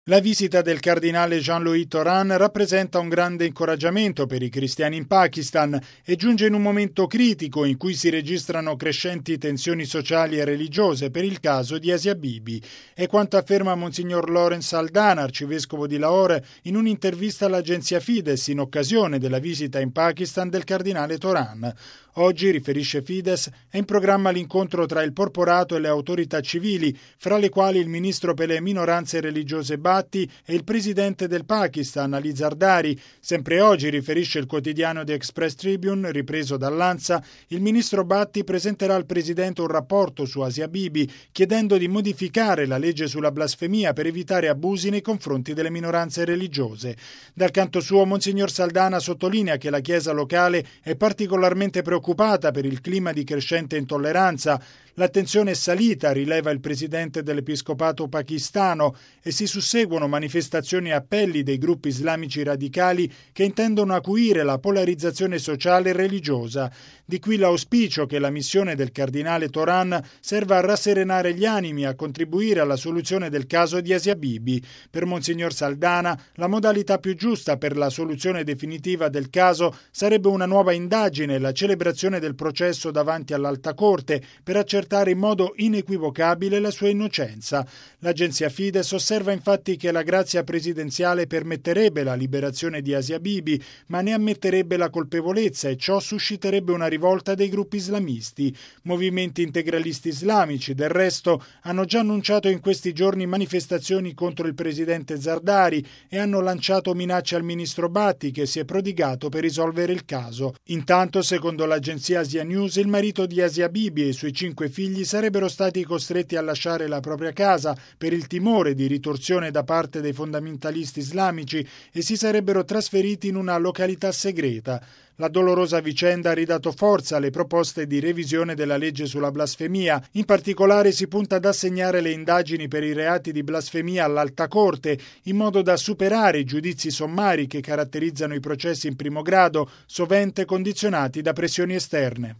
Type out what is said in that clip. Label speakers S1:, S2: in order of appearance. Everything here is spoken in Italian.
S1: La visita del cardinale Jean-Louis Thoran rappresenta un grande incoraggiamento per i cristiani in Pakistan e giunge in un momento critico in cui si registrano crescenti tensioni sociali e religiose per il caso di Asia Bibi. È quanto afferma Monsignor Lawrence Saldanha, arcivescovo di Lahore, in un'intervista all'agenzia Fides in occasione della visita in Pakistan del cardinale Thoran. Oggi, riferisce Fides, è in programma l'incontro tra il porporato e le autorità civili, fra le quali il ministro per le minoranze religiose Bhatti e il presidente del Pakistan, Ali Zardari. Sempre oggi, riferisce il quotidiano The Express Tribune, ripreso dall'ANSA, il ministro Bhatti presenterà al presidente un rapporto su Asia Bibi, chiedendo di modificare la legge sulla blasfemia per evitare abusi nei confronti delle minoranze religiose. Dal canto suo, Monsignor Saldanha sottolinea che la Chiesa locale è particolarmente preoccupata per il clima di crescente intolleranza. L'attenzione è salita, rileva il presidente dell'Episcopato pakistano, e si susseguono manifestazioni e appelli dei gruppi islamici radicali che intendono acuire la polarizzazione sociale e religiosa. Di qui l'auspicio che la missione del cardinale Thoran serva a rasserenare gli animi e a contribuire alla soluzione del caso di Asia Bibi. Per Monsignor Saldanha, la modalità più giusta per la soluzione definitiva del caso sarebbe una nuova indagine e la celebrazione del processo davanti all'Alta Corte per accertare in modo inequivocabile la sua innocenza. L'agenzia Fides osserva infatti che la grazia presidenziale permetterebbe la liberazione di Asia Bibi, ma ne ammetterebbe la colpevolezza e ciò susciterebbe una rivolta dei gruppi islamisti. Movimenti integralisti islamici, del resto, hanno già annunciato in questi giorni manifestazioni contro il presidente Zardari e hanno lanciato minacce al ministro Bhatti, che si è prodigato per risolvere il caso. Intanto, secondo l'agenzia Asia News, il marito di Asia Bibi e i suoi 5 figli sarebbero stati costretti a lasciare la propria casa per il timore di ritorsione da parte dei fondamentalisti islamici e si sarebbero trasferiti in una località segreta. La dolorosa vicenda ha ridato forza alle proposte di revisione della legge sulla blasfemia. In particolare si punta ad assegnare le indagini per i reati di blasfemia all'Alta Corte, in modo da superare i giudizi sommari che caratterizzano i processi in primo grado, sovente condizionati da pressioni esterne.